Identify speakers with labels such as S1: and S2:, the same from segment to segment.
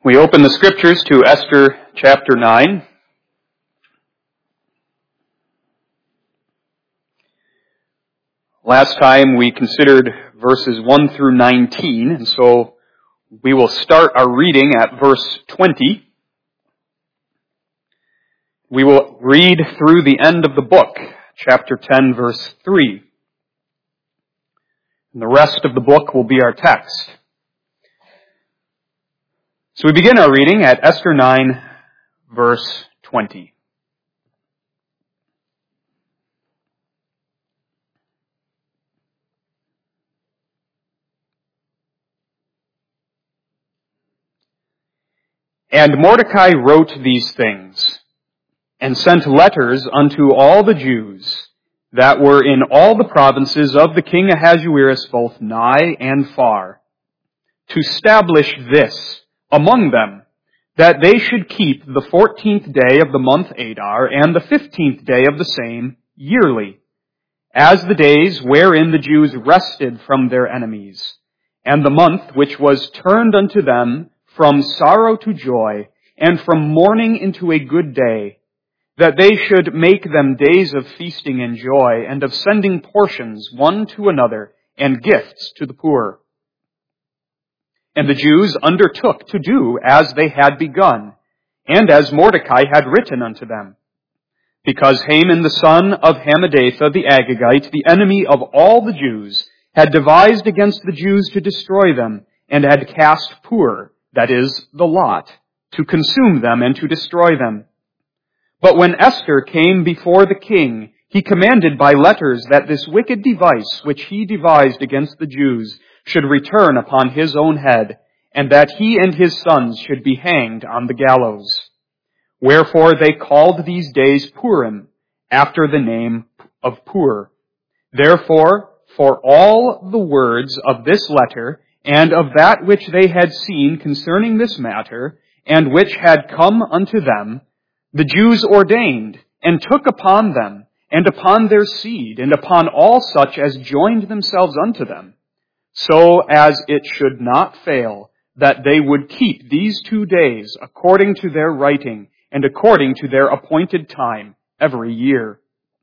S1: We open the scriptures to Esther chapter 9. Last time we considered verses 1 through 19, and so we will start our reading at verse 20. We will read through the end of the book, chapter 10, verse 3. And the rest of the book will be our text. So we begin our reading at Esther 9, verse 20. And Mordecai wrote these things, and sent letters unto all the Jews that were in all the provinces of the king Ahasuerus, both nigh and far, to establish this among them, that they should keep the 14th day of the month Adar, and the 15th day of the same yearly, as the days wherein the Jews rested from their enemies, and the month which was turned unto them from sorrow to joy, and from mourning into a good day, that they should make them days of feasting and joy, and of sending portions one to another, and gifts to the poor. And the Jews undertook to do as they had begun, and as Mordecai had written unto them. Because Haman the son of Hammedatha the Agagite, the enemy of all the Jews, had devised against the Jews to destroy them, and had cast Pur, that is, the lot, to consume them and to destroy them. But when Esther came before the king, he commanded by letters that this wicked device which he devised against the Jews should return upon his own head, and that he and his sons should be hanged on the gallows. Wherefore they called these days Purim, after the name of Pur. Therefore, for all the words of this letter, and of that which they had seen concerning this matter, and which had come unto them, the Jews ordained, and took upon them, and upon their seed, and upon all such as joined themselves unto them, so as it should not fail, that they would keep these 2 days according to their writing, and according to their appointed time every year.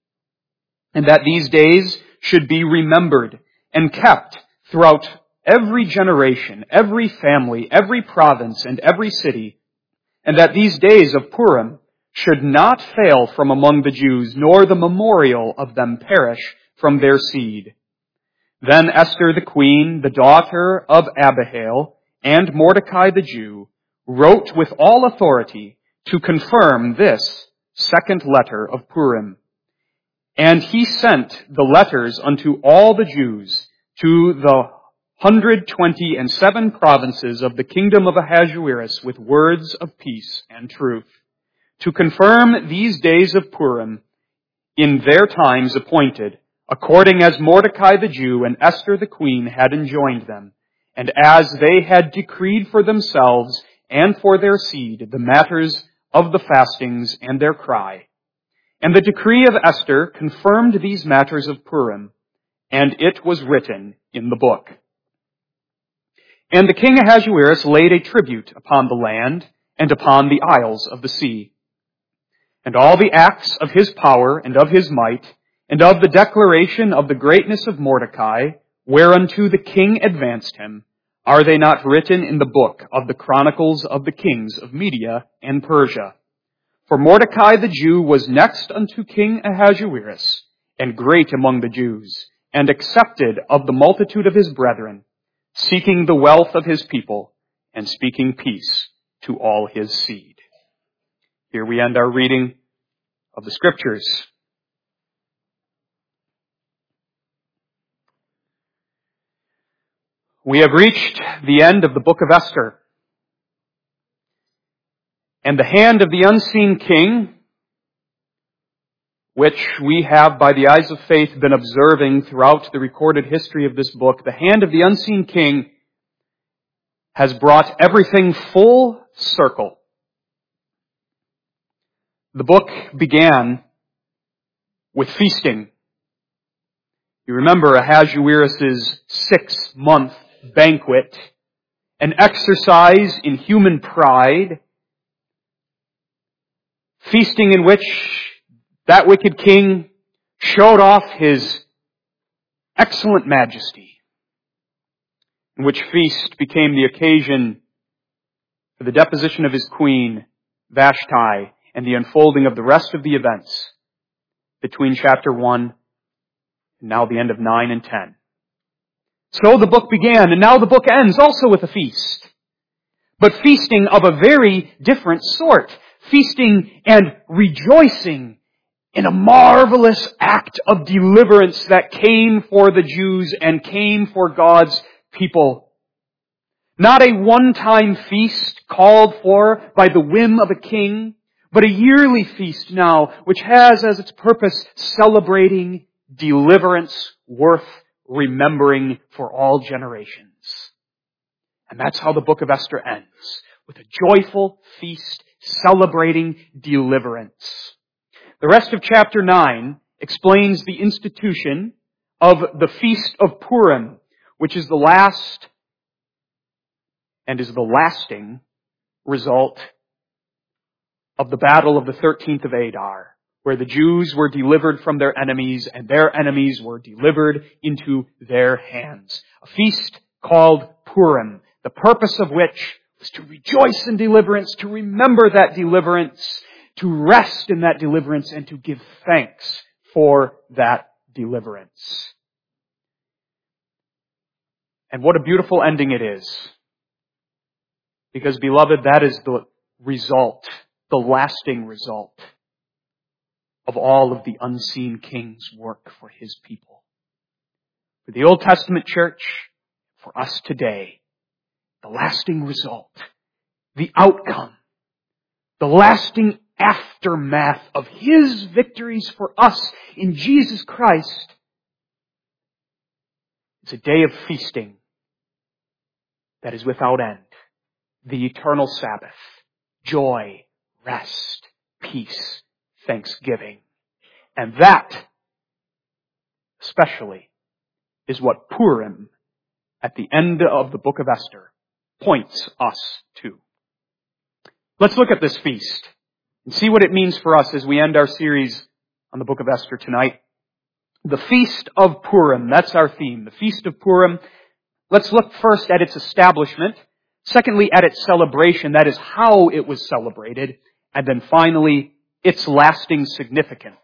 S1: And that these days should be remembered and kept throughout every generation, every family, every province, and every city, and that these days of Purim should not fail from among the Jews, nor the memorial of them perish from their seed. Then Esther the queen, the daughter of Abihail, and Mordecai the Jew, wrote with all authority to confirm this second letter of Purim. And he sent the letters unto all the Jews to the 127 provinces of the kingdom of Ahasuerus with words of peace and truth, to confirm these days of Purim in their times appointed, according as Mordecai the Jew and Esther the queen had enjoined them, and as they had decreed for themselves and for their seed the matters of the fastings and their cry. And the decree of Esther confirmed these matters of Purim, and it was written in the book. And the king Ahasuerus laid a tribute upon the land and upon the isles of the sea. And all the acts of his power and of his might, and of the declaration of the greatness of Mordecai, whereunto the king advanced him, are they not written in the book of the chronicles of the kings of Media and Persia? For Mordecai the Jew was next unto King Ahasuerus, and great among the Jews, and accepted of the multitude of his brethren, seeking the wealth of his people, and speaking peace to all his seed. Here we end our reading of the Scriptures. We have reached the end of the book of Esther. And the hand of the unseen king, which we have by the eyes of faith been observing throughout the recorded history of this book, the hand of the unseen king has brought everything full circle. The book began with feasting. You remember Ahasuerus' 6-month banquet an exercise in human pride, feasting in which that wicked king showed off his excellent majesty, in which feast became the occasion for the deposition of his queen, Vashti, and the unfolding of the rest of the events between chapter 1 and now the end of 9 and 10. So the book began, and now the book ends also with a feast. But feasting of a very different sort. Feasting and rejoicing in a marvelous act of deliverance that came for the Jews and came for God's people. Not a one-time feast called for by the whim of a king, but a yearly feast now, which has as its purpose celebrating deliverance worth remembering for all generations. And that's how the book of Esther ends, with a joyful feast celebrating deliverance. The rest of chapter 9 explains the institution of the Feast of Purim, which is the last and is the lasting result of the battle of the 13th of Adar, where the Jews were delivered from their enemies and their enemies were delivered into their hands. A feast called Purim, the purpose of which was to rejoice in deliverance, to remember that deliverance, to rest in that deliverance, and to give thanks for that deliverance. And what a beautiful ending it is. Because, beloved, that is the result, the lasting result of all of the unseen King's work for His people. For the Old Testament church, for us today, the lasting result, the outcome, the lasting aftermath of His victories for us in Jesus Christ is a day of feasting that is without end. The eternal Sabbath, joy, rest, peace, thanksgiving. And that, especially, is what Purim, at the end of the book of Esther, points us to. Let's look at this feast and see what it means for us as we end our series on the book of Esther tonight. The Feast of Purim, that's our theme, the Feast of Purim. Let's look first at its establishment. Secondly, at its celebration, that is how it was celebrated. And then finally, its lasting significance.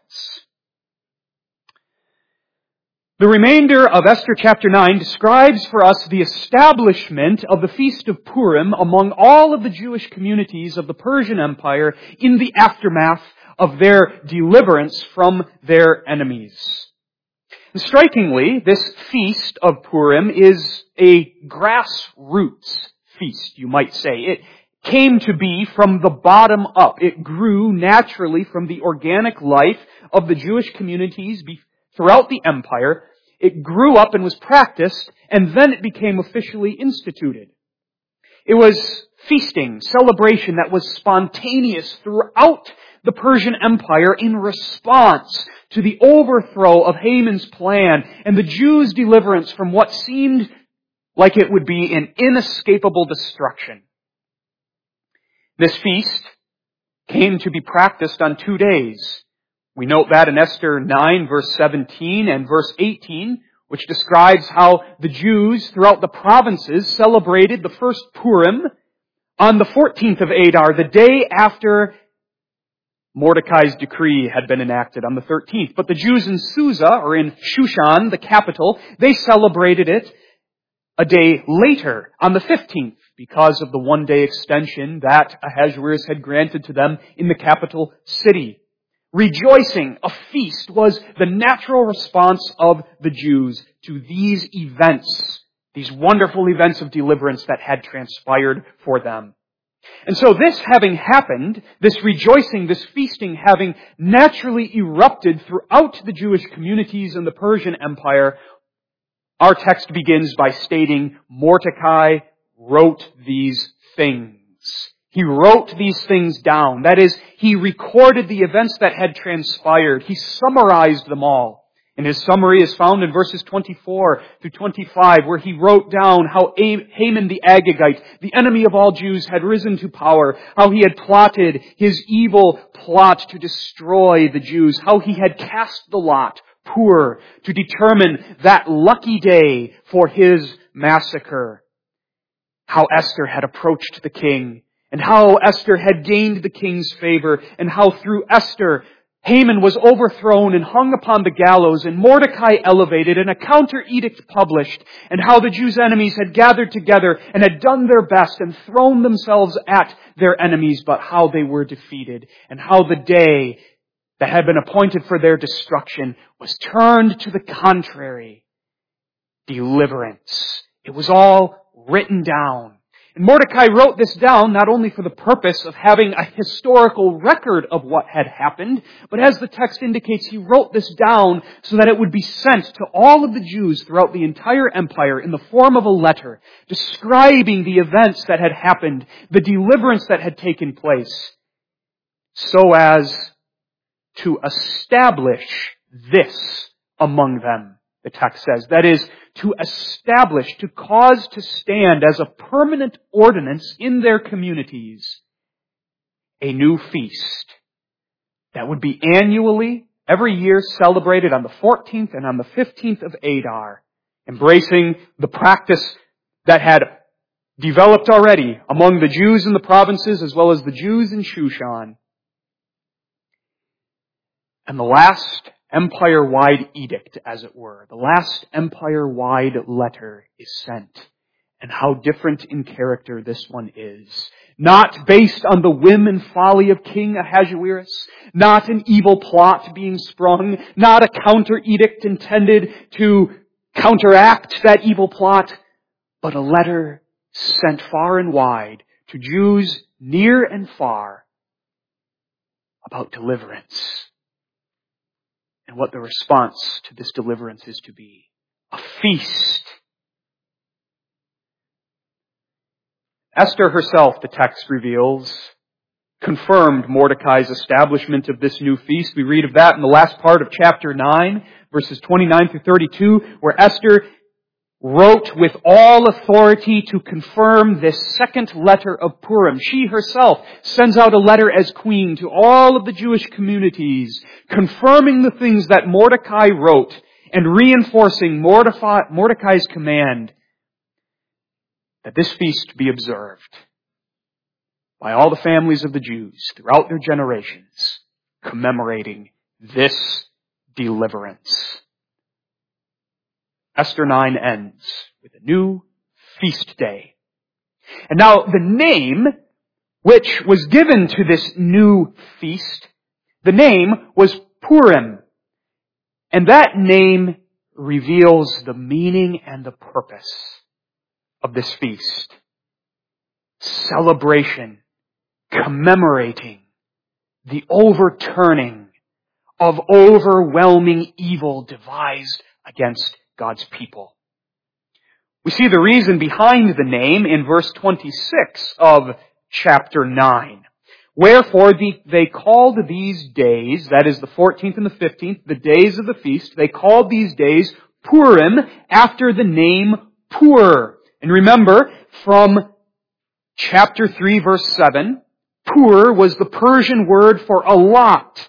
S1: The remainder of Esther chapter 9 describes for us the establishment of the Feast of Purim among all of the Jewish communities of the Persian Empire in the aftermath of their deliverance from their enemies. And strikingly, this Feast of Purim is a grassroots feast, you might say. It came to be from the bottom up. It grew naturally from the organic life of the Jewish communities throughout the empire. It grew up and was practiced, and then it became officially instituted. It was feasting, celebration that was spontaneous throughout the Persian Empire in response to the overthrow of Haman's plan and the Jews' deliverance from what seemed like it would be an inescapable destruction. This feast came to be practiced on 2 days. We note that in Esther 9, verse 17 and verse 18, which describes how the Jews throughout the provinces celebrated the first Purim on the 14th of Adar, the day after Mordecai's decree had been enacted on the 13th. But the Jews in Susa, or in Shushan, the capital, they celebrated it a day later, on the 15th, because of the one-day extension that Ahasuerus had granted to them in the capital city. Rejoicing, a feast, was the natural response of the Jews to these events, these wonderful events of deliverance that had transpired for them. And so this having happened, this rejoicing, this feasting having naturally erupted throughout the Jewish communities in the Persian Empire, our text begins by stating Mordecai wrote these things. He wrote these things down. That is, he recorded the events that had transpired. He summarized them all. And his summary is found in verses 24 through 25, where he wrote down how Haman the Agagite, the enemy of all Jews, had risen to power, how he had plotted his evil plot to destroy the Jews, how he had cast the lot, Pur, to determine that lucky day for his massacre, how Esther had approached the king, and how Esther had gained the king's favor, and how through Esther, Haman was overthrown and hung upon the gallows, and Mordecai elevated, and a counter-edict published, and how the Jews' enemies had gathered together and had done their best and thrown themselves at their enemies, but how they were defeated, and how the day that had been appointed for their destruction was turned to the contrary. Deliverance. It was all written down. And Mordecai wrote this down not only for the purpose of having a historical record of what had happened, but as the text indicates, he wrote this down so that it would be sent to all of the Jews throughout the entire empire in the form of a letter describing the events that had happened, the deliverance that had taken place, so as to establish this among them, the text says. That is, to establish, to cause to stand as a permanent ordinance in their communities, a new feast that would be annually, every year, celebrated on the 14th and on the 15th of Adar, embracing the practice that had developed already among the Jews in the provinces as well as the Jews in Shushan. And the last empire-wide edict, as it were, the last empire-wide letter is sent. And how different in character this one is. Not based on the whim and folly of King Ahasuerus, not an evil plot being sprung, not a counter-edict intended to counteract that evil plot, but a letter sent far and wide to Jews near and far about deliverance. And what the response to this deliverance is to be. A feast. Esther herself, the text reveals, confirmed Mordecai's establishment of this new feast. We read of that in the last part of chapter 9, verses 29 through 32, where Esther wrote with all authority to confirm this second letter of Purim. She herself sends out a letter as queen to all of the Jewish communities, confirming the things that Mordecai wrote and reinforcing Mordecai's command that this feast be observed by all the families of the Jews throughout their generations, commemorating this deliverance. Esther 9 ends with a new feast day. And now the name which was given to this new feast, the name was Purim. And that name reveals the meaning and the purpose of this feast. Celebration, commemorating the overturning of overwhelming evil devised against God's people. We see the reason behind the name in verse 26 of chapter 9. Wherefore they called these days, that is the 14th and the 15th, the days of the feast, they called these days Purim after the name Pur. And remember, from chapter 3 verse 7, Pur was the Persian word for a lot.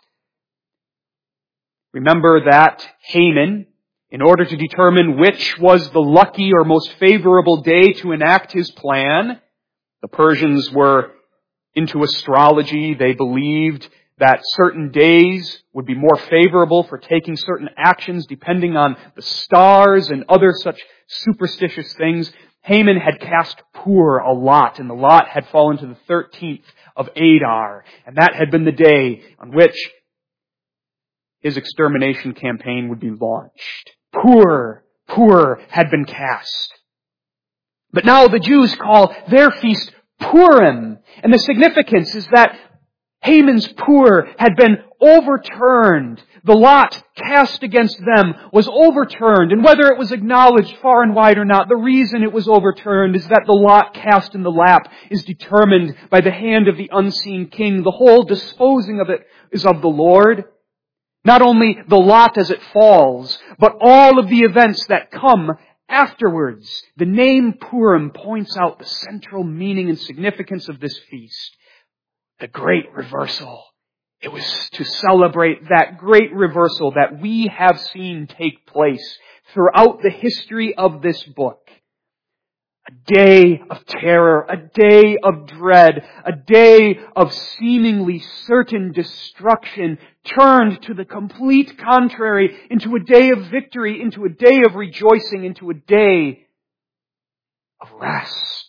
S1: Remember that Haman, in order to determine which was the lucky or most favorable day to enact his plan, the Persians were into astrology. They believed that certain days would be more favorable for taking certain actions depending on the stars and other such superstitious things. Haman had cast Pur, a lot, and the lot had fallen to the 13th of Adar, and that had been the day on which his extermination campaign would be launched. Pur had been cast. But now the Jews call their feast Purim. And the significance is that Haman's Pur had been overturned. The lot cast against them was overturned. And whether it was acknowledged far and wide or not, the reason it was overturned is that the lot cast in the lap is determined by the hand of the unseen king. The whole disposing of it is of the Lord. Not only the lot as it falls, but all of the events that come afterwards. The name Purim points out the central meaning and significance of this feast. The great reversal. It was to celebrate that great reversal that we have seen take place throughout the history of this book. A day of terror, a day of dread, a day of seemingly certain destruction turned to the complete contrary into a day of victory, into a day of rejoicing, into a day of rest,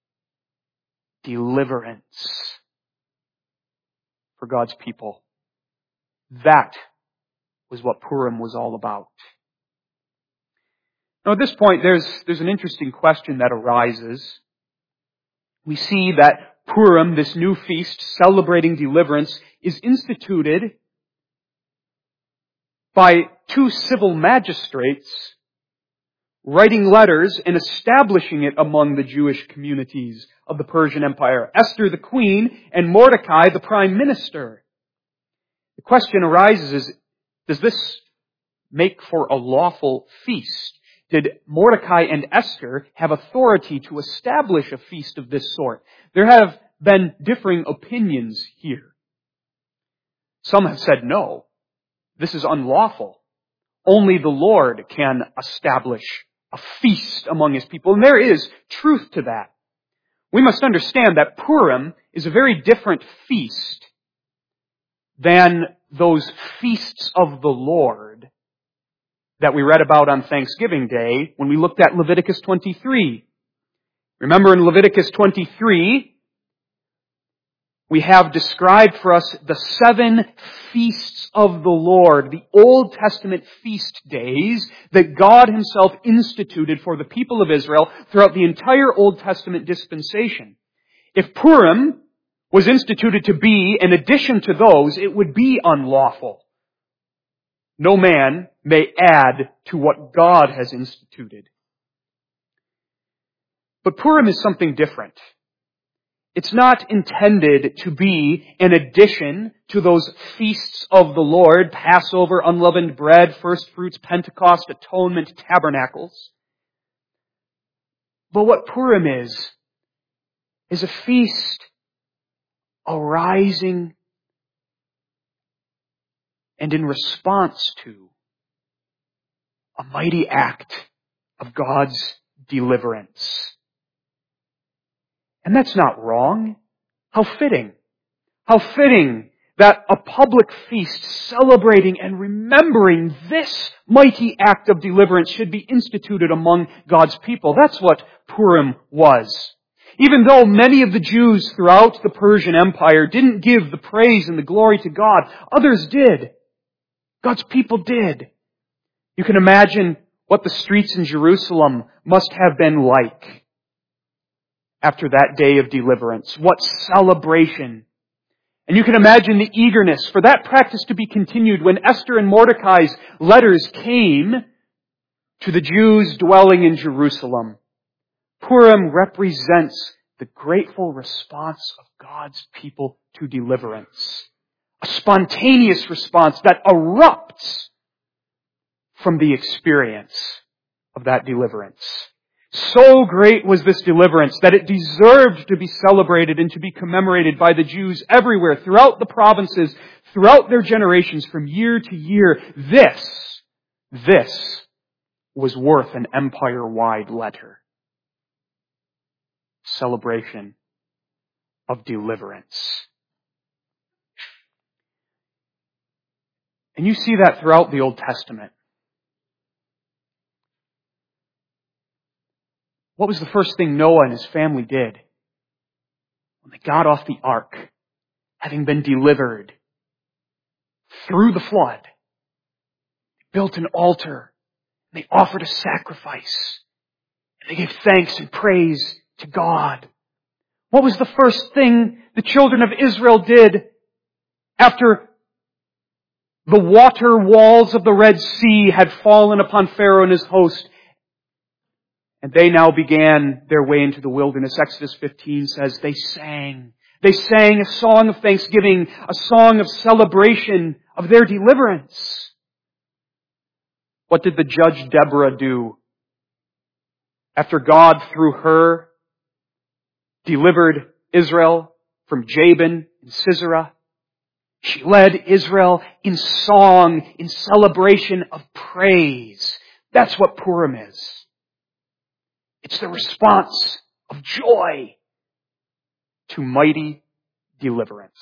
S1: deliverance for God's people. That was what Purim was all about. Now at this point, there's an interesting question that arises. We see that Purim, this new feast celebrating deliverance, is instituted by two civil magistrates writing letters and establishing it among the Jewish communities of the Persian Empire. Esther the queen and Mordecai the prime minister. The question arises does this make for a lawful feast? Did Mordecai and Esther have authority to establish a feast of this sort? There have been differing opinions here. Some have said no, this is unlawful. Only the Lord can establish a feast among His people. And there is truth to that. We must understand that Purim is a very different feast than those feasts of the Lord that we read about on Thanksgiving Day when we looked at Leviticus 23. Remember in Leviticus 23, we have described for us the 7 feasts of the Lord, the Old Testament feast days that God Himself instituted for the people of Israel throughout the entire Old Testament dispensation. If Purim was instituted to be an addition to those, it would be unlawful. No man may add to what God has instituted. But Purim is something different. It's not intended to be an addition to those feasts of the Lord, Passover, unleavened bread, first fruits, Pentecost, atonement, tabernacles. But what Purim is a feast arising and in response to a mighty act of God's deliverance. And that's not wrong. How fitting. How fitting that a public feast celebrating and remembering this mighty act of deliverance should be instituted among God's people. That's what Purim was. Even though many of the Jews throughout the Persian Empire didn't give the praise and the glory to God, others did. God's people did. You can imagine what the streets in Jerusalem must have been like after that day of deliverance. What celebration. And you can imagine the eagerness for that practice to be continued when Esther and Mordecai's letters came to the Jews dwelling in Jerusalem. Purim represents the grateful response of God's people to deliverance. A spontaneous response that erupts from the experience of that deliverance. So great was this deliverance that it deserved to be celebrated and to be commemorated by the Jews everywhere, throughout the provinces, throughout their generations, from year to year. This was worth an empire-wide letter. Celebration of deliverance. And you see that throughout the Old Testament. What was the first thing Noah and his family did when they got off the ark, having been delivered through the flood? They built an altar. They offered a sacrifice. And they gave thanks and praise to God. What was the first thing the children of Israel did after the water walls of the Red Sea had fallen upon Pharaoh and his host? And they now began their way into the wilderness. Exodus 15 says they sang. They sang a song of thanksgiving, a song of celebration of their deliverance. What did the judge Deborah do after God, through her, delivered Israel from Jabin and Sisera? She led Israel in song, in celebration of praise. That's what Purim is. It's the response of joy to mighty deliverance.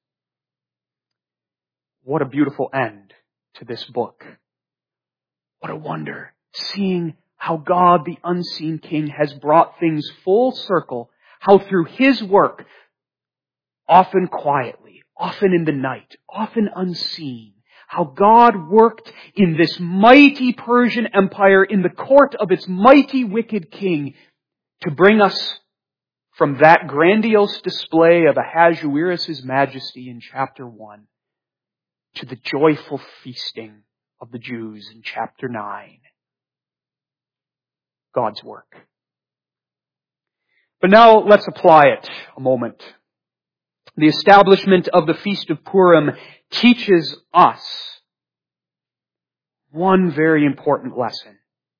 S1: What a beautiful end to this book. What a wonder, seeing how God, the unseen King, has brought things full circle, how through His work, often quietly, often in the night, often unseen, how God worked in this mighty Persian Empire, in the court of its mighty wicked king, to bring us from that grandiose display of Ahasuerus' majesty in chapter 1 to the joyful feasting of the Jews in chapter 9. God's work. But now let's apply it a moment. The establishment of the Feast of Purim teaches us one very important lesson.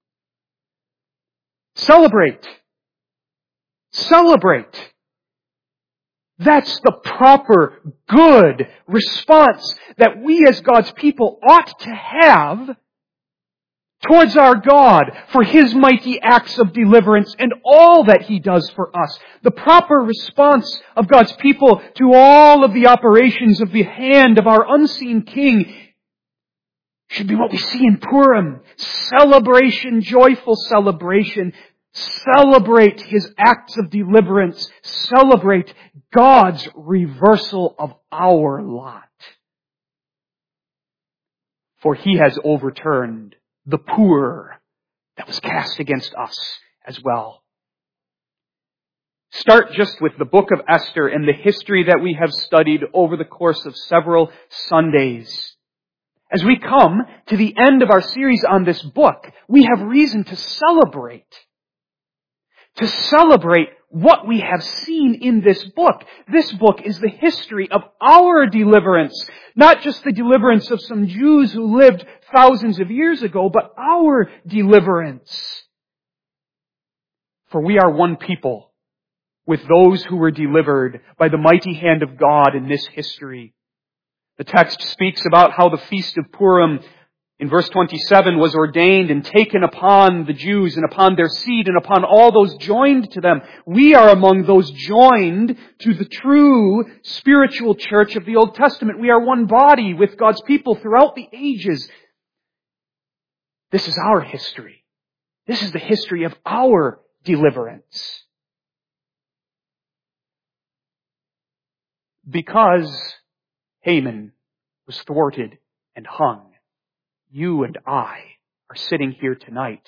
S1: Celebrate. Celebrate. That's the proper, good response that we as God's people ought to have towards our God for His mighty acts of deliverance and all that He does for us. The proper response of God's people to all of the operations of the hand of our unseen King should be what we see in Purim. Celebration, joyful celebration. Celebrate His acts of deliverance. Celebrate God's reversal of our lot. For He has overturned the poor that was cast against us as well. Start just with the book of Esther and the history that we have studied over the course of several Sundays. As we come to the end of our series on this book, we have reason to celebrate. To celebrate what we have seen in this book. This book is the history of our deliverance. Not just the deliverance of some Jews who lived thousands of years ago, but our deliverance. For we are one people with those who were delivered by the mighty hand of God in this history. The text speaks about how the Feast of Purim in verse 27 was ordained and taken upon the Jews and upon their seed and upon all those joined to them. We are among those joined to the true spiritual church of the Old Testament. We are one body with God's people throughout the ages. This is our history. This is the history of our deliverance. Because Haman was thwarted and hung, you and I are sitting here tonight.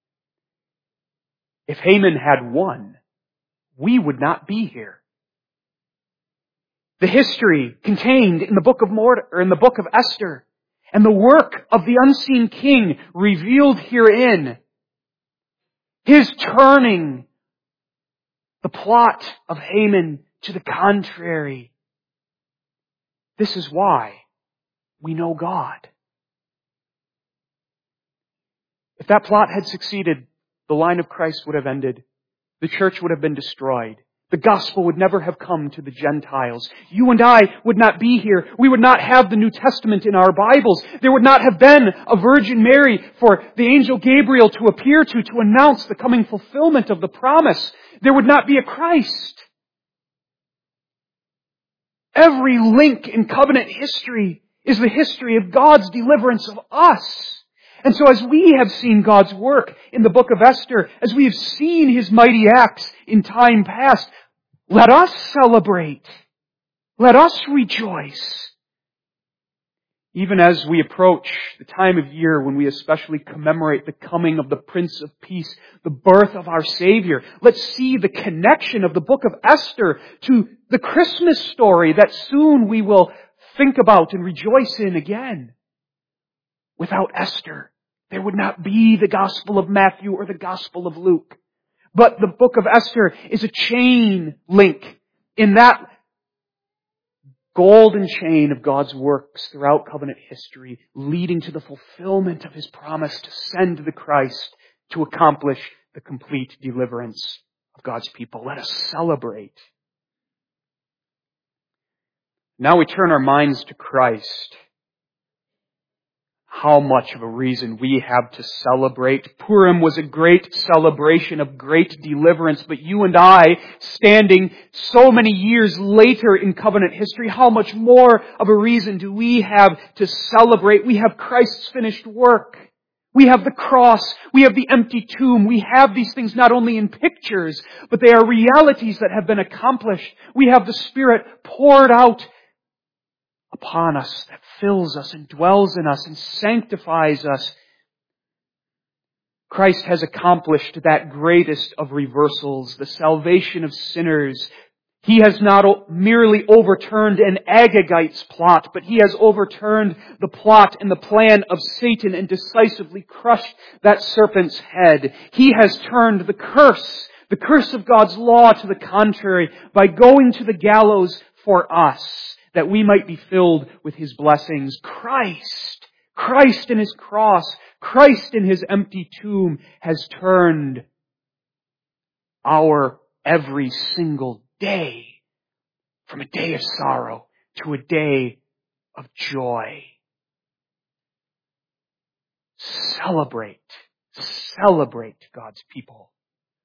S1: If Haman had won, we would not be here. The history contained in the book of Esther and the work of the unseen king revealed herein, his turning the plot of Haman to the contrary. This is why we know God. If that plot had succeeded, the line of Christ would have ended. The church would have been destroyed. The gospel would never have come to the Gentiles. You and I would not be here. We would not have the New Testament in our Bibles. There would not have been a Virgin Mary for the angel Gabriel to appear to announce the coming fulfillment of the promise. There would not be a Christ. Every link in covenant history is the history of God's deliverance of us. And so as we have seen God's work in the book of Esther, as we have seen His mighty acts in time past, let us celebrate. Let us rejoice. Even as we approach the time of year when we especially commemorate the coming of the Prince of Peace, the birth of our Savior, let's see the connection of the book of Esther to the Christmas story that soon we will think about and rejoice in again. Without Esther, there would not be the Gospel of Matthew or the Gospel of Luke. But the book of Esther is a chain link in that golden chain of God's works throughout covenant history, leading to the fulfillment of His promise to send the Christ to accomplish the complete deliverance of God's people. Let us celebrate. Now we turn our minds to Christ. How much of a reason we have to celebrate. Purim was a great celebration of great deliverance, but you and I, standing so many years later in covenant history, how much more of a reason do we have to celebrate? We have Christ's finished work. We have the cross. We have the empty tomb. We have these things not only in pictures, but they are realities that have been accomplished. We have the Spirit poured out upon us, that fills us and dwells in us and sanctifies us. Christ has accomplished that greatest of reversals, the salvation of sinners. He has not merely overturned an Agagite's plot, but He has overturned the plot and the plan of Satan and decisively crushed that serpent's head. He has turned the curse of God's law to the contrary, by going to the gallows for us, that we might be filled with His blessings. Christ in His cross, Christ in His empty tomb has turned our every single day from a day of sorrow to a day of joy. Celebrate God's people.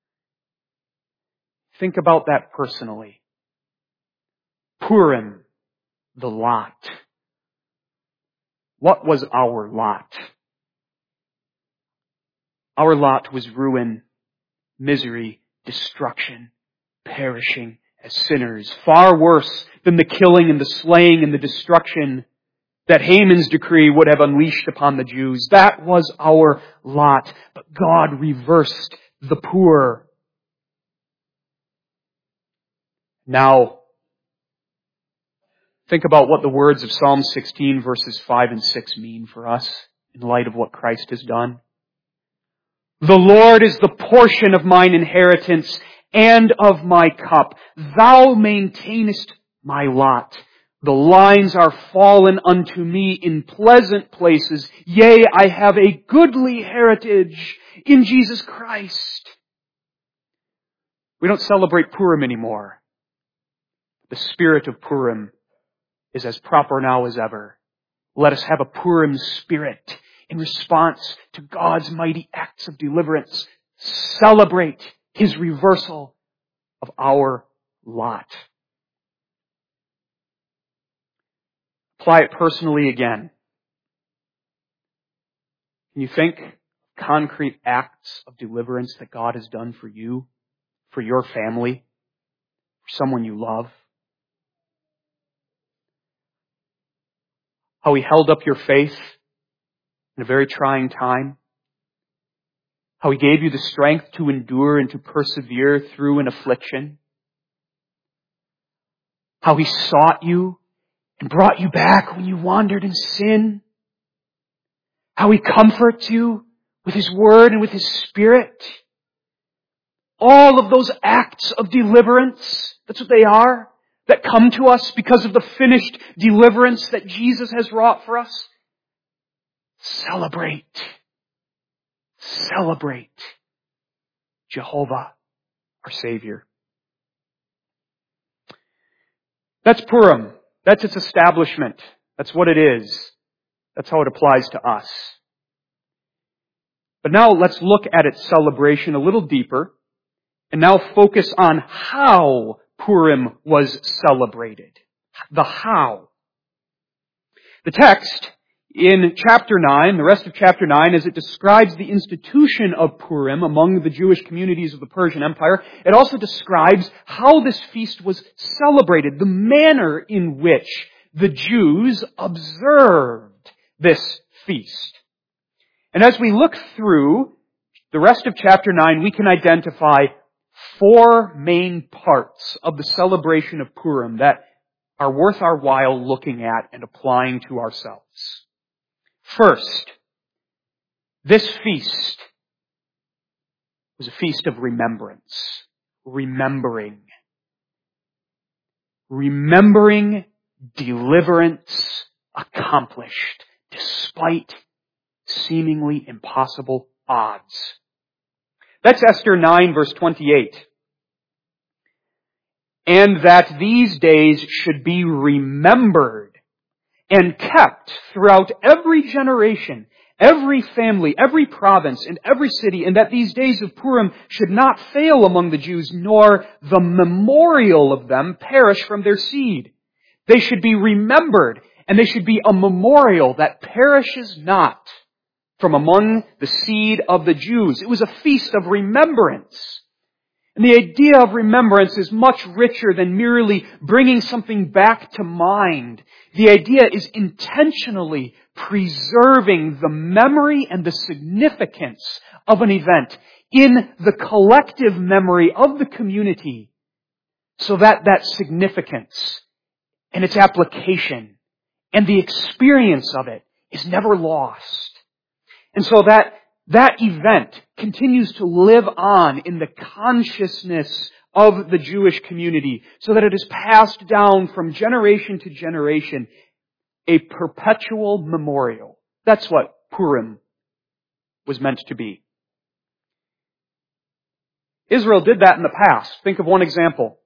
S1: Think about that personally. Purim, the lot. What was our lot? Our lot was ruin, misery, destruction, perishing as sinners. Far worse than the killing and the slaying and the destruction that Haman's decree would have unleashed upon the Jews. That was our lot. But God reversed the poor. Now, think about what the words of Psalm 16 verses 5 and 6 mean for us in light of what Christ has done. The Lord is the portion of mine inheritance and of my cup. Thou maintainest my lot. The lines are fallen unto me in pleasant places. Yea, I have a goodly heritage in Jesus Christ. We don't celebrate Purim anymore. The spirit of Purim is as proper now as ever. Let us have a Purim spirit in response to God's mighty acts of deliverance. Celebrate His reversal of our lot. Apply it personally again. Can you think concrete acts of deliverance that God has done for you, for your family, for someone you love? How He held up your faith in a very trying time. How He gave you the strength to endure and to persevere through an affliction. How He sought you and brought you back when you wandered in sin. How He comforts you with His Word and with His Spirit. All of those acts of deliverance, that's what they are, that come to us because of the finished deliverance that Jesus has wrought for us. Celebrate Jehovah, our Savior. That's Purim. That's its establishment. That's what it is. That's how it applies to us. But now let's look at its celebration a little deeper, and now focus on how Purim was celebrated. The how. The text in chapter 9, the rest of chapter 9, as it describes the institution of Purim among the Jewish communities of the Persian Empire, it also describes how this feast was celebrated, the manner in which the Jews observed this feast. And as we look through the rest of chapter 9, we can identify 4 main parts of the celebration of Purim that are worth our while looking at and applying to ourselves. First, this feast was a feast of remembrance. Remembering deliverance accomplished despite seemingly impossible odds. That's Esther 9, verse 28. And that these days should be remembered and kept throughout every generation, every family, every province, and every city, and that these days of Purim should not fail among the Jews, nor the memorial of them perish from their seed. They should be remembered, and they should be a memorial that perishes not from among the seed of the Jews. It was a feast of remembrance. And the idea of remembrance is much richer than merely bringing something back to mind. The idea is intentionally preserving the memory and the significance of an event in the collective memory of the community, so that that significance and its application and the experience of it is never lost. And so that event continues to live on in the consciousness of the Jewish community, so that it is passed down from generation to generation, a perpetual memorial. That's what Purim was meant to be. Israel did that in the past. Think of one example.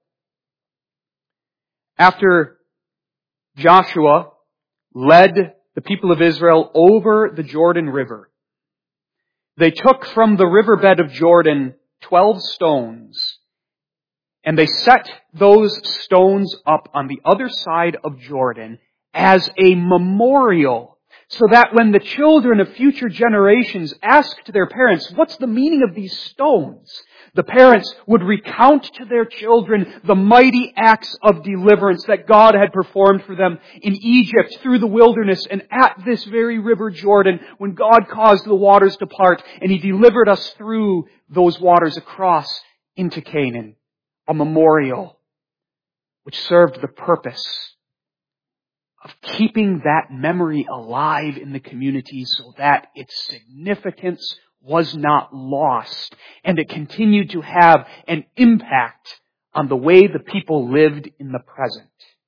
S1: After Joshua led the people of Israel over the Jordan River, they took from the riverbed of Jordan 12 stones, and they set those stones up on the other side of Jordan as a memorial, so that when the children of future generations asked their parents, "What's the meaning of these stones?" the parents would recount to their children the mighty acts of deliverance that God had performed for them in Egypt, through the wilderness, and at this very river Jordan, when God caused the waters to part, and He delivered us through those waters across into Canaan. A memorial which served the purpose of keeping that memory alive in the community so that its significance was not lost, and it continued to have an impact on the way the people lived in the present.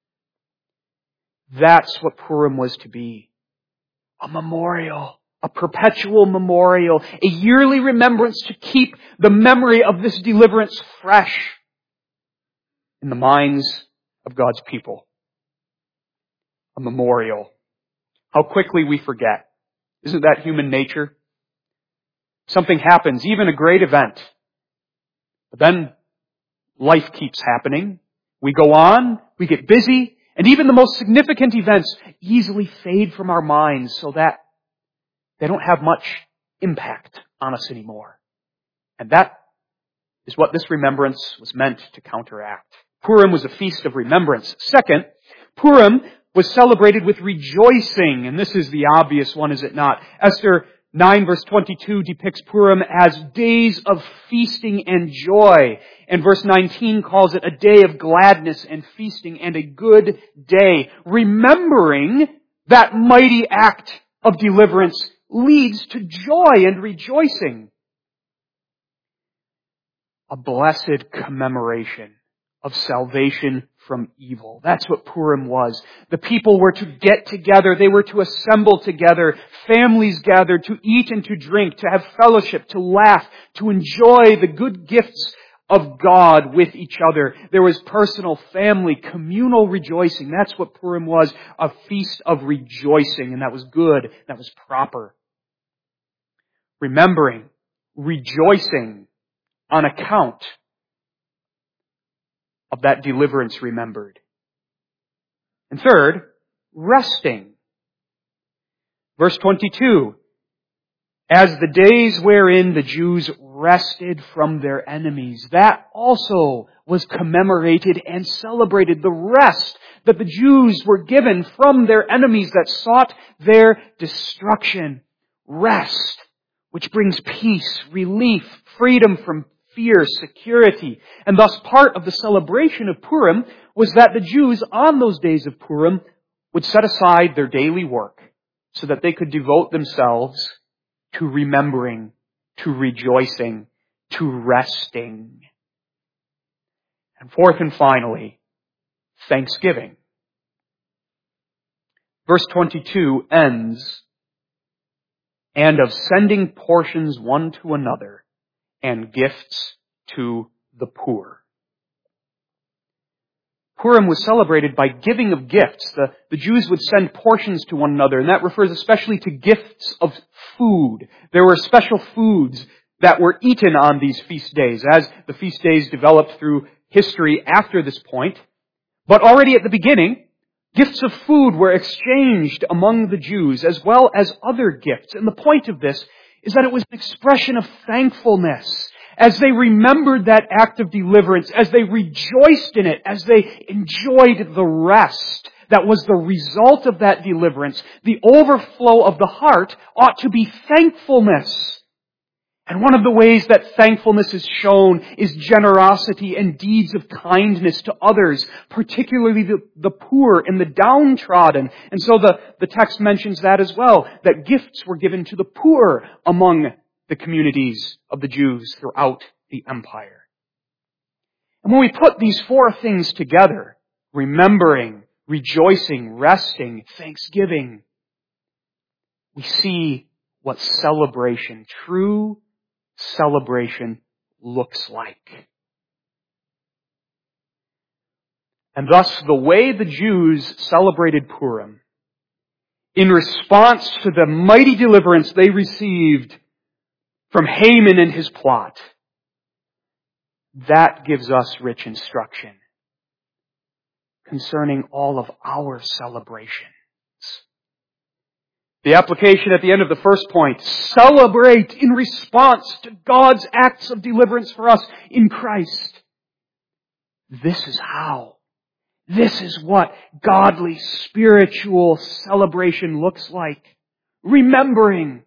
S1: That's what Purim was to be. A memorial, a perpetual memorial, a yearly remembrance to keep the memory of this deliverance fresh in the minds of God's people. A memorial. How quickly we forget. Isn't that human nature? Something happens, even a great event. But then life keeps happening. We go on, we get busy, and even the most significant events easily fade from our minds so that they don't have much impact on us anymore. And that is what this remembrance was meant to counteract. Purim was a feast of remembrance. Second, Purim was celebrated with rejoicing, and this is the obvious one, is it not? Esther 9 verse 22 depicts Purim as days of feasting and joy. And verse 19 calls it a day of gladness and feasting and a good day. Remembering that mighty act of deliverance leads to joy and rejoicing. A blessed commemoration of salvation from evil. That's what Purim was. The people were to get together. They were to assemble together. Families gathered to eat and to drink, to have fellowship, to laugh, to enjoy the good gifts of God with each other. There was personal, family, communal rejoicing. That's what Purim was, a feast of rejoicing. And that was good. That was proper. Remembering, rejoicing on account of that deliverance remembered. And third, resting. Verse 22, as the days wherein the Jews rested from their enemies, that also was commemorated and celebrated. The rest that the Jews were given from their enemies that sought their destruction. Rest, which brings peace, relief, freedom from fear, security. And thus part of the celebration of Purim was that the Jews on those days of Purim would set aside their daily work so that they could devote themselves to remembering, to rejoicing, to resting. And fourth and finally, thanksgiving. Verse 22 ends, and of sending portions one to another and gifts to the poor. Purim was celebrated by giving of gifts. The Jews would send portions to one another, and that refers especially to gifts of food. There were special foods that were eaten on these feast days, as the feast days developed through history after this point. But already at the beginning, gifts of food were exchanged among the Jews, as well as other gifts. And the point of this is that it was an expression of thankfulness. As they remembered that act of deliverance, as they rejoiced in it, as they enjoyed the rest that was the result of that deliverance, the overflow of the heart ought to be thankfulness. And one of the ways that thankfulness is shown is generosity and deeds of kindness to others, particularly the poor and the downtrodden. And so the text mentions that as well, that gifts were given to the poor among the communities of the Jews throughout the empire. And when we put these four things together, remembering, rejoicing, resting, thanksgiving, we see what celebration, true celebration, looks like. And thus, the way the Jews celebrated Purim, in response to the mighty deliverance they received from Haman and his plot, that gives us rich instruction concerning all of our celebrations. The application at the end of the first point, celebrate in response to God's acts of deliverance for us in Christ. This is how. This is what godly, spiritual celebration looks like. Remembering.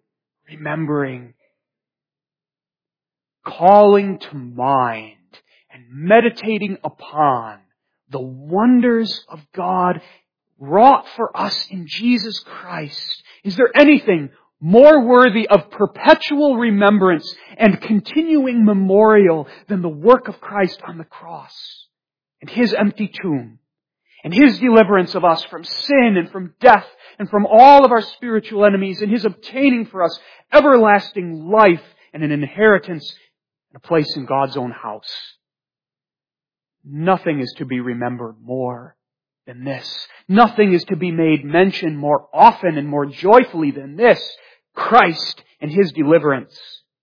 S1: Calling to mind and meditating upon the wonders of God wrought for us in Jesus Christ. Is there anything more worthy of perpetual remembrance and continuing memorial than the work of Christ on the cross and His empty tomb and His deliverance of us from sin and from death and from all of our spiritual enemies and His obtaining for us everlasting life and an inheritance and a place in God's own house? Nothing is to be remembered more than this. Nothing is to be made mention more often and more joyfully than this, Christ and His deliverance.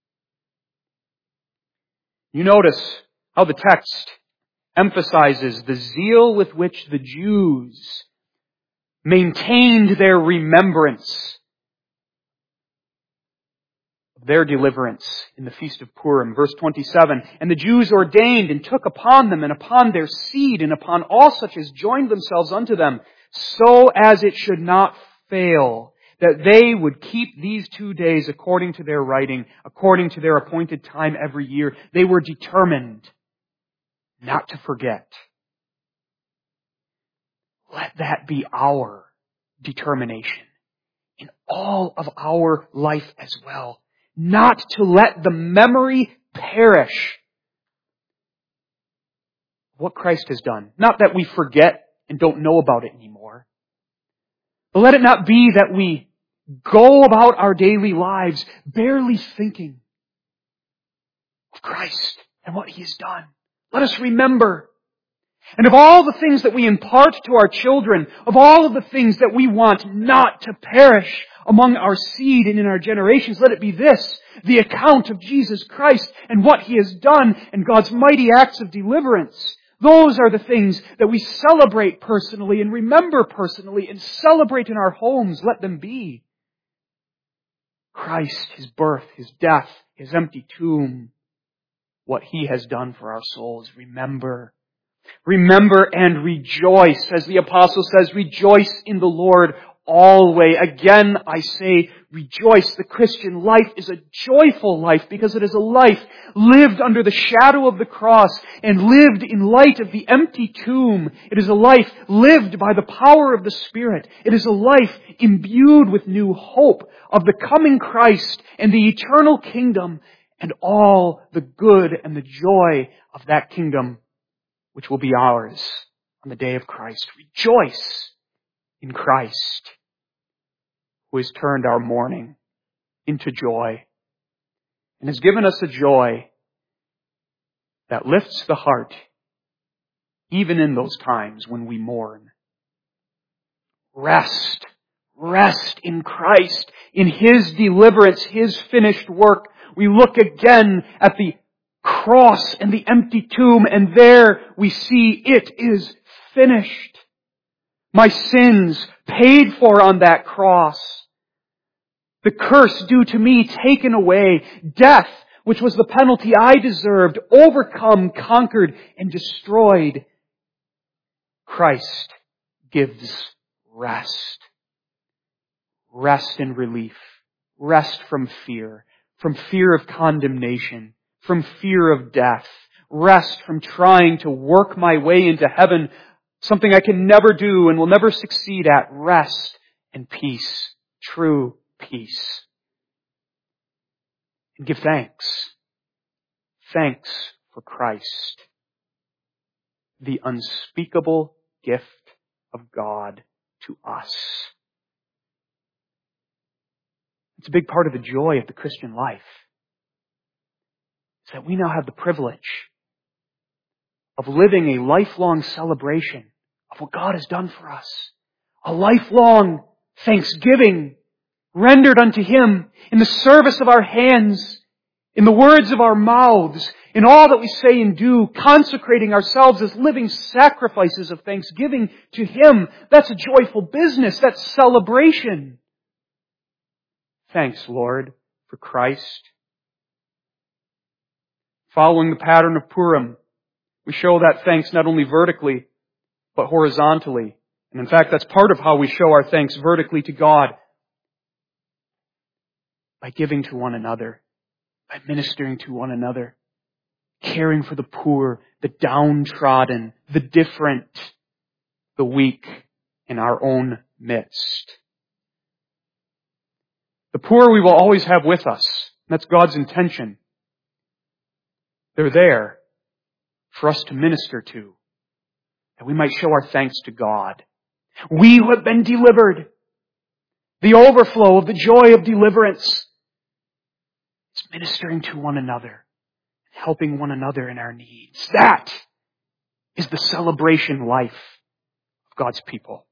S1: You notice how the text emphasizes the zeal with which the Jews maintained their remembrance of their deliverance in the Feast of Purim. Verse 27, and the Jews ordained and took upon them and upon their seed and upon all such as joined themselves unto them, so as it should not fail, that they would keep these 2 days according to their writing, according to their appointed time every year. They were determined not to forget. Let that be our determination in all of our life as well. Not to let the memory perish of what Christ has done. Not that we forget and don't know about it anymore. But let it not be that we go about our daily lives barely thinking of Christ and what He has done. Let us remember. And of all the things that we impart to our children, of all of the things that we want not to perish among our seed and in our generations, let it be this, the account of Jesus Christ and what He has done and God's mighty acts of deliverance. Those are the things that we celebrate personally and remember personally and celebrate in our homes. Let them be. Christ, His birth, His death, His empty tomb, what He has done for our souls. Remember. Remember and rejoice. As the apostle says, rejoice in the Lord always. Again, I say, rejoice. The Christian life is a joyful life because it is a life lived under the shadow of the cross and lived in light of the empty tomb. It is a life lived by the power of the Spirit. It is a life imbued with new hope of the coming Christ and the eternal kingdom and all the good and the joy of that kingdom, which will be ours on the day of Christ. Rejoice in Christ. who has turned our mourning into joy and has given us a joy that lifts the heart even in those times when we mourn. Rest. Rest in Christ, in His deliverance, His finished work. We look again at the cross and the empty tomb, and there we see it is finished. My sins paid for on that cross. The curse due to me taken away. Death, which was the penalty I deserved, overcome, conquered, and destroyed. Christ gives rest. Rest and relief. Rest from fear of condemnation, from fear of death. Rest from trying to work my way into heaven, something I can never do and will never succeed at. Rest and peace, true peace. And give thanks. Thanks for Christ, the unspeakable gift of God to us. It's a big part of the joy of the Christian life. It's that we now have the privilege of living a lifelong celebration of what God has done for us. A lifelong thanksgiving rendered unto Him in the service of our hands, in the words of our mouths, in all that we say and do, consecrating ourselves as living sacrifices of thanksgiving to Him. That's a joyful business. That's celebration. Thanks, Lord, for Christ. Following the pattern of Purim, we show that thanks not only vertically, but horizontally. And in fact, that's part of how we show our thanks vertically to God. By giving to one another, by ministering to one another, caring for the poor, the downtrodden, the different, the weak in our own midst. The poor we will always have with us. That's God's intention. They're there for us to minister to, that we might show our thanks to God. We who have been delivered, the overflow of the joy of deliverance, is ministering to one another, helping one another in our needs. That is the celebration life of God's people.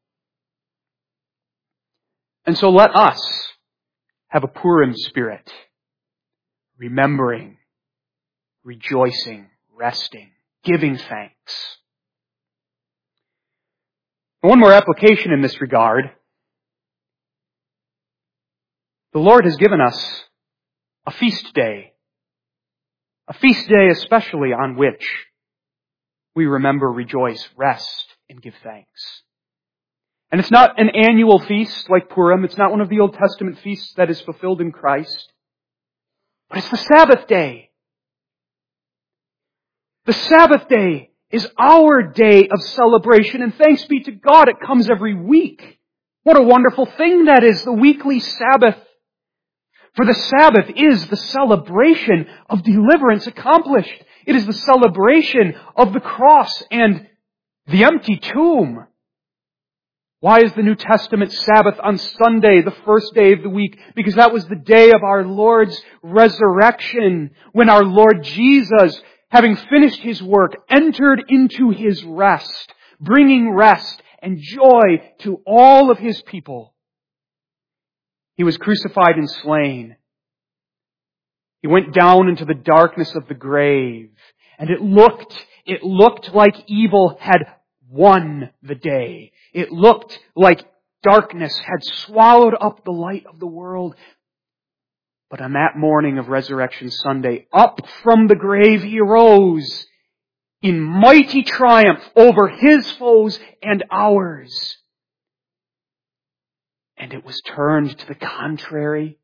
S1: And so let us have a Purim spirit, remembering, rejoicing, resting, giving thanks. One more application in this regard. The Lord has given us a feast day especially on which we remember, rejoice, rest, and give thanks. And it's not an annual feast like Purim. It's not one of the Old Testament feasts that is fulfilled in Christ. But it's the Sabbath day. The Sabbath day is our day of celebration, and thanks be to God, it comes every week. What a wonderful thing that is, the weekly Sabbath. For the Sabbath is the celebration of deliverance accomplished. It is the celebration of the cross and the empty tomb. Why is the New Testament Sabbath on Sunday, the first day of the week? Because that was the day of our Lord's resurrection, when our Lord Jesus, having finished His work, entered into His rest, bringing rest and joy to all of His people. He was crucified and slain. He went down into the darkness of the grave, and it looked like evil had won the day. It looked like darkness had swallowed up the light of the world. But on that morning of Resurrection Sunday, up from the grave He arose in mighty triumph over His foes and ours. And it was turned to the contrary.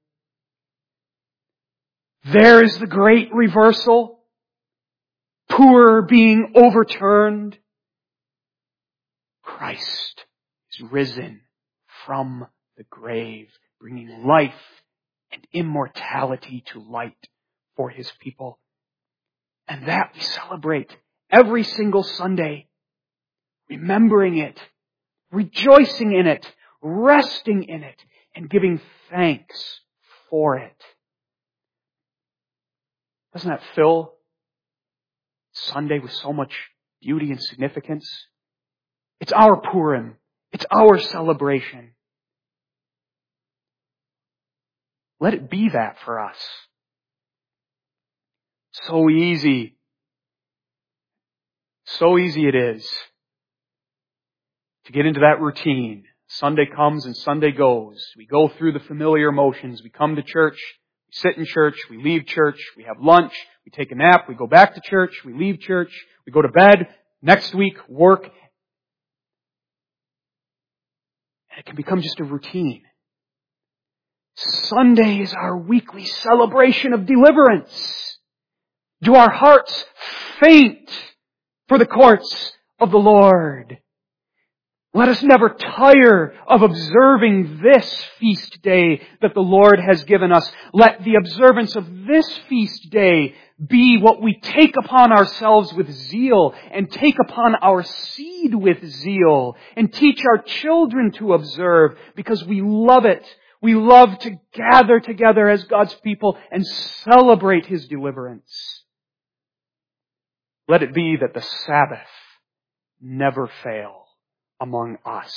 S1: There is the great reversal. Poor being overturned. Christ is risen from the grave, bringing life and immortality to light for His people. And that we celebrate every single Sunday, remembering it, rejoicing in it, resting in it, and giving thanks for it. Doesn't that fill Sunday with so much beauty and significance? It's our Purim. It's our celebration. Let it be that for us. So easy it is to get into that routine. Sunday comes and Sunday goes. We go through the familiar motions. We come to church, we sit in church, we leave church, we have lunch, we take a nap, we go back to church, we leave church, we go to bed, next week, work. And it can become just a routine. Sunday is our weekly celebration of deliverance. Do our hearts faint for the courts of the Lord? Let us never tire of observing this feast day that the Lord has given us. Let the observance of this feast day be what we take upon ourselves with zeal and take upon our seed with zeal and teach our children to observe because we love it. We love to gather together as God's people and celebrate His deliverance. Let it be that the Sabbath never fail among us.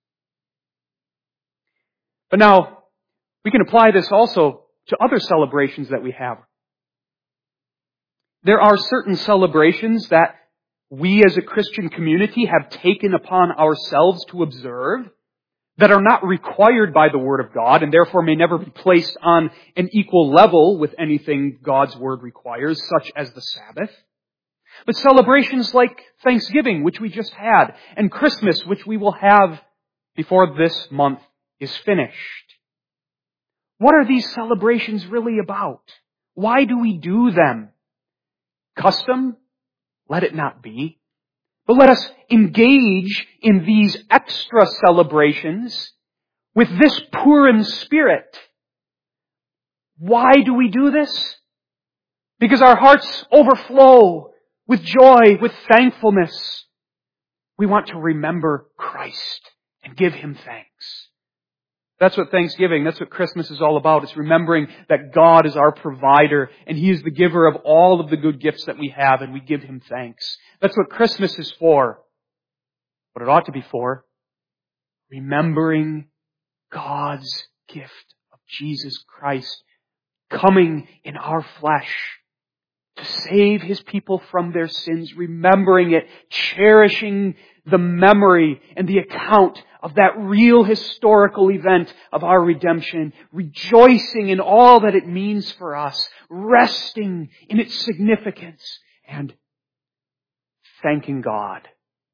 S1: But now, we can apply this also to other celebrations that we have. There are certain celebrations that we as a Christian community have taken upon ourselves to observe that are not required by the Word of God and therefore may never be placed on an equal level with anything God's Word requires, such as the Sabbath. But celebrations like Thanksgiving, which we just had, and Christmas, which we will have before this month is finished. What are these celebrations really about? Why do we do them? Custom? Let it not be. But let us engage in these extra celebrations with this Purim spirit. Why do we do this? Because our hearts overflow with joy, with thankfulness. We want to remember Christ and give Him thanks. That's what Thanksgiving, that's what Christmas is all about. It's remembering that God is our provider and He is the giver of all of the good gifts that we have and we give Him thanks. That's what Christmas is for. What it ought to be for. Remembering God's gift of Jesus Christ coming in our flesh to save His people from their sins, remembering it, cherishing the memory and the account of that real historical event of our redemption, rejoicing in all that it means for us, resting in its significance, and thanking God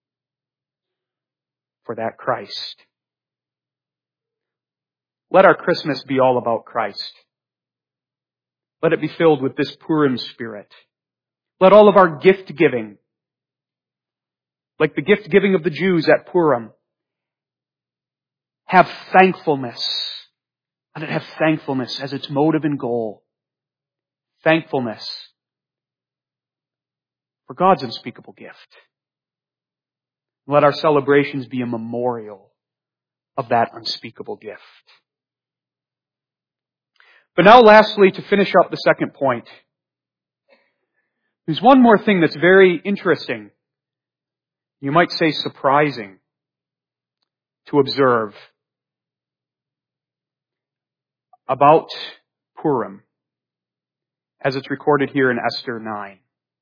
S1: for that Christ. Let our Christmas be all about Christ. Let it be filled with this Purim spirit. Let all of our gift giving, like the gift giving of the Jews at Purim, have thankfulness. Let it have thankfulness as its motive and goal. Thankfulness for God's unspeakable gift. Let our celebrations be a memorial of that unspeakable gift. But now lastly, to finish up the second point, there's one more thing that's very interesting. You might say surprising to observe about Purim as it's recorded here in Esther 9.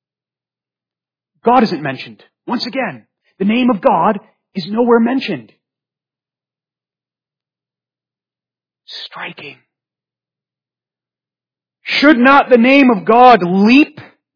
S1: God isn't mentioned. Once again, the name of God is nowhere mentioned. Striking. Should not the name of God leap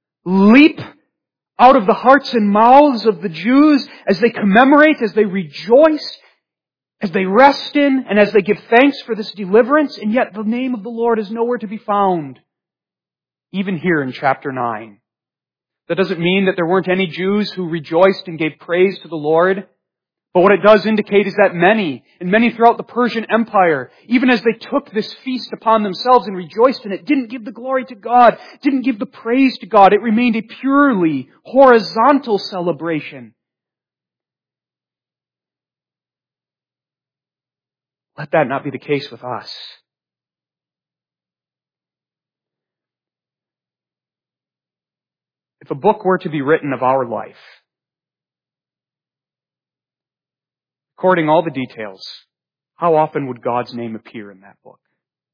S1: out of the hearts and mouths of the Jews as they commemorate, as they rejoice, as they rest in, and as they give thanks for this deliverance, and yet the name of the Lord is nowhere to be found, even here in chapter 9. That doesn't mean that there weren't any Jews who rejoiced and gave praise to the Lord. But what it does indicate is that many throughout the Persian Empire, even as they took this feast upon themselves and rejoiced in it, didn't give the glory to God, didn't give the praise to God. It remained a purely horizontal celebration. Let that not be the case with us. If a book were to be written of our life, recording all the details, how often would God's name appear in that book?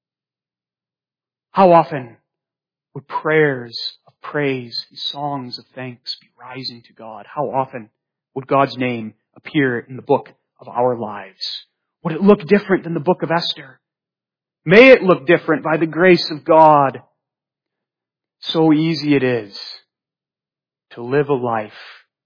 S1: How often would prayers of praise and songs of thanks be rising to God? How often would God's name appear in the book of our lives? Would it look different than the book of Esther? May it look different by the grace of God. So easy it is to live a life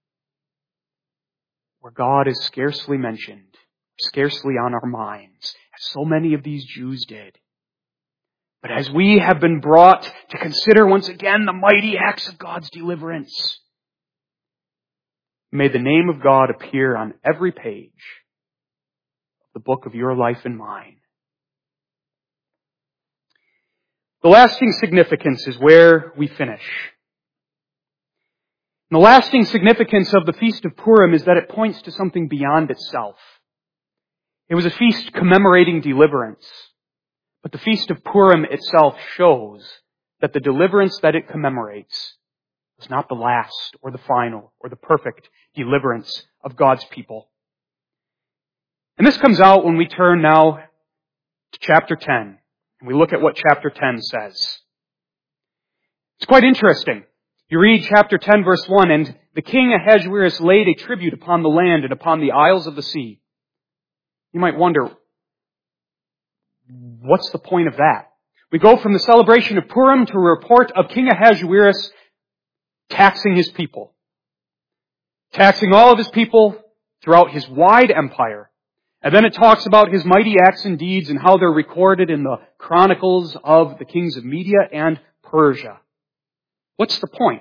S1: where God is scarcely mentioned, scarcely on our minds, as so many of these Jews did. But as we have been brought to consider once again the mighty acts of God's deliverance, may the name of God appear on every page of the book of your life and mine. The lasting significance is where we finish. And the lasting significance of the Feast of Purim is that it points to something beyond itself. It was a feast commemorating deliverance, but the Feast of Purim itself shows that the deliverance that it commemorates was not the last or the final or the perfect deliverance of God's people. And this comes out when we turn now to chapter 10, and we look at what chapter 10 says. It's quite interesting. You read chapter 10, verse 1, and the king Ahasuerus laid a tribute upon the land and upon the isles of the sea. You might wonder, what's the point of that? We go from the celebration of Purim to a report of King Ahasuerus taxing his people. Taxing all of his people throughout his wide empire. And then it talks about his mighty acts and deeds and how they're recorded in the chronicles of the kings of Media and Persia. What's the point?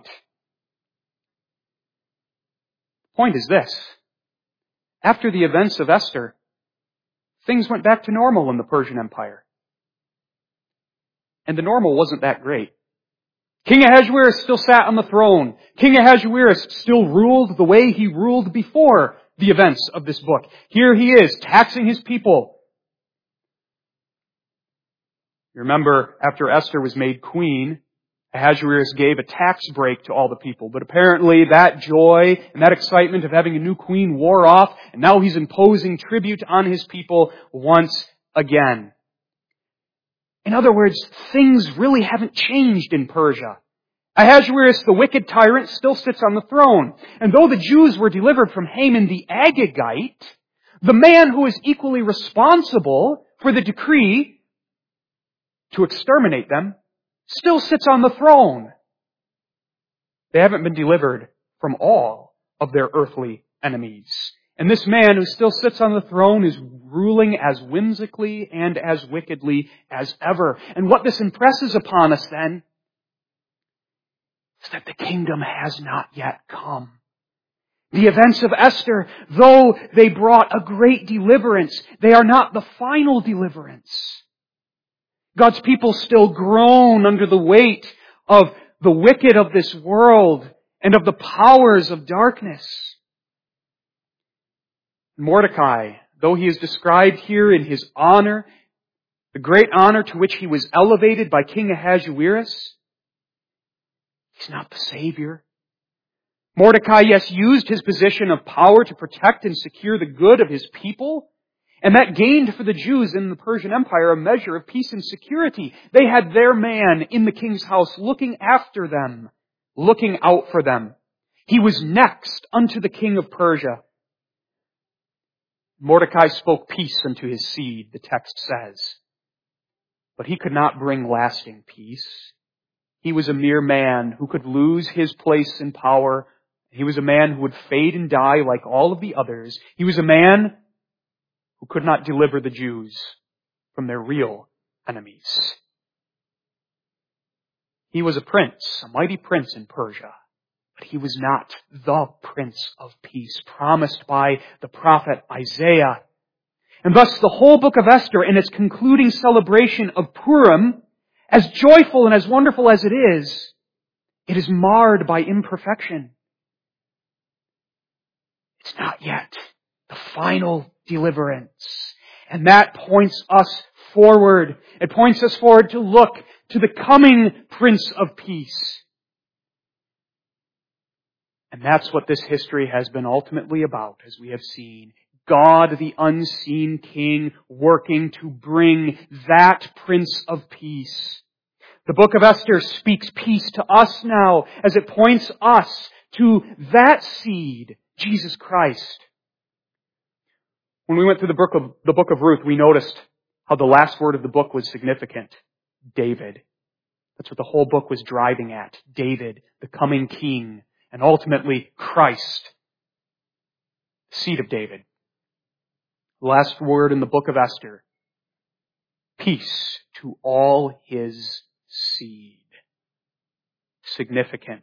S1: The point is this. After the events of Esther, things went back to normal in the Persian Empire. And the normal wasn't that great. King Ahasuerus still sat on the throne. King Ahasuerus still ruled the way he ruled before the events of this book. Here he is, taxing his people. You remember, after Esther was made queen, Ahasuerus gave a tax break to all the people. But apparently that joy and that excitement of having a new queen wore off, and now he's imposing tribute on his people once again. In other words, things really haven't changed in Persia. Ahasuerus, the wicked tyrant, still sits on the throne. And though the Jews were delivered from Haman the Agagite, the man who is equally responsible for the decree to exterminate them still sits on the throne. They haven't been delivered from all of their earthly enemies. And this man who still sits on the throne is ruling as whimsically and as wickedly as ever. And what this impresses upon us then is that the kingdom has not yet come. The events of Esther, though they brought a great deliverance, they are not the final deliverance. God's people still groan under the weight of the wicked of this world and of the powers of darkness. Mordecai, though he is described here in his honor, the great honor to which he was elevated by King Ahasuerus, he's not the Savior. Mordecai, yes, used his position of power to protect and secure the good of his people, and that gained for the Jews in the Persian Empire a measure of peace and security. They had their man in the king's house looking after them, looking out for them. He was next unto the king of Persia. Mordecai spoke peace unto his seed, the text says. But he could not bring lasting peace. He was a mere man who could lose his place in power. He was a man who would fade and die like all of the others. He was a man who could not deliver the Jews from their real enemies. He was a prince, a mighty prince in Persia, but he was not the Prince of Peace promised by the prophet Isaiah. And thus the whole book of Esther and its concluding celebration of Purim, as joyful and as wonderful as it is marred by imperfection. It's not yet the final deliverance. And that points us forward. It points us forward to look to the coming Prince of Peace. And that's what this history has been ultimately about, as we have seen. God, the unseen King, working to bring that Prince of Peace. The book of Esther speaks peace to us now as it points us to that seed, Jesus Christ. When we went through the book of Ruth, we noticed how the last word of the book was significant. David. That's what the whole book was driving at. David, the coming king, and ultimately Christ, seed of David. The last word in the book of Esther. Peace to all his seed. Significant.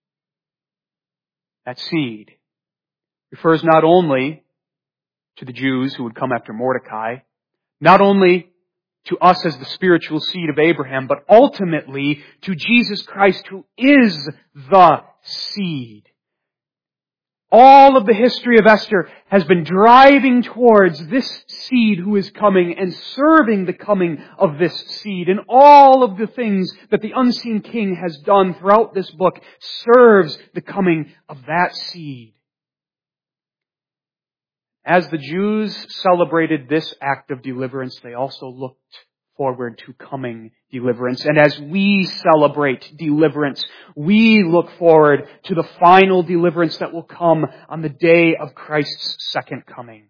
S1: That seed refers not only to the Jews who would come after Mordecai, not only to us as the spiritual seed of Abraham, but ultimately to Jesus Christ, who is the seed. All of the history of Esther has been driving towards this seed who is coming and serving the coming of this seed. And all of the things that the unseen king has done throughout this book serves the coming of that seed. As the Jews celebrated this act of deliverance, they also looked forward to coming deliverance. And as we celebrate deliverance, we look forward to the final deliverance that will come on the day of Christ's second coming.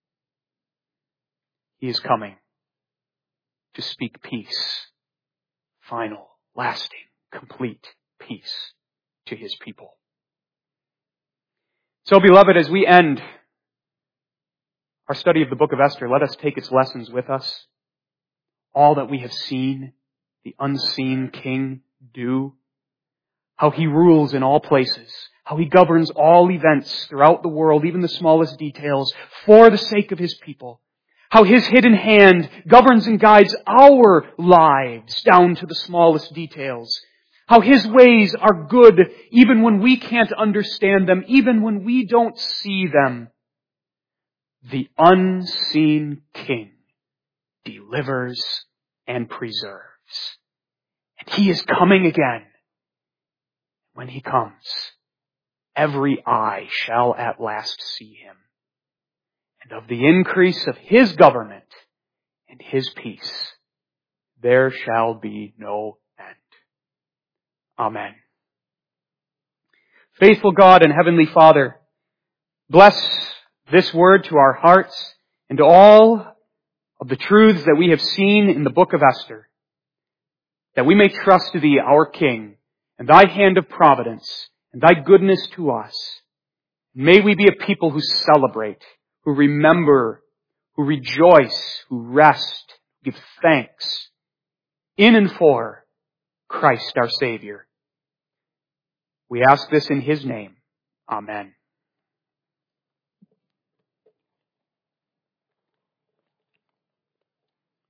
S1: He is coming to speak peace, final, lasting, complete peace to His people. So, beloved, as we end our study of the book of Esther, let us take its lessons with us. All that we have seen the unseen king do, how he rules in all places, how he governs all events throughout the world, even the smallest details, for the sake of his people, how his hidden hand governs and guides our lives down to the smallest details, how his ways are good even when we can't understand them, even when we don't see them. The unseen king delivers and preserves. And he is coming again. When he comes, every eye shall at last see him. And of the increase of his government and his peace, there shall be no end. Amen. Faithful God and Heavenly Father, bless this word to our hearts and to all of the truths that we have seen in the book of Esther, that we may trust Thee, our King, and Thy hand of providence, and Thy goodness to us. May we be a people who celebrate, who remember, who rejoice, who rest, give thanks, in and for Christ our Savior. We ask this in His name. Amen.